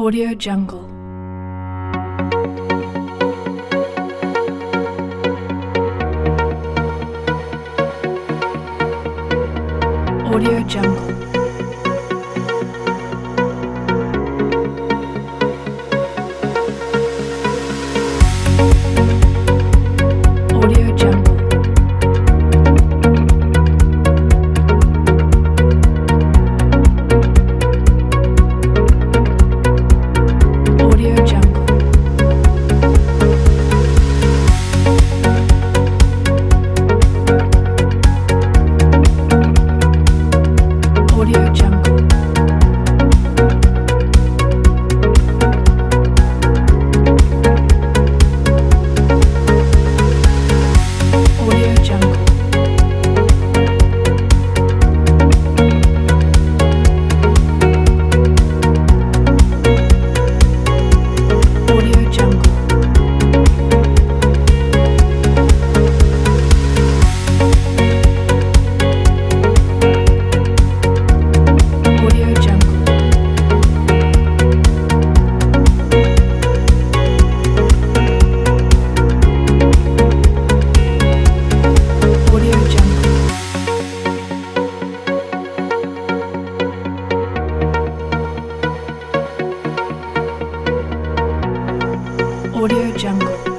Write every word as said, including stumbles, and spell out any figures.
Audio Jungle. Audio Jungle. Audio Jungle. Audio Jungle. Audio Jungle. Audio Jungle. Audio Jungle. Audio Jungle. Audio Jungle. Audio Jungle.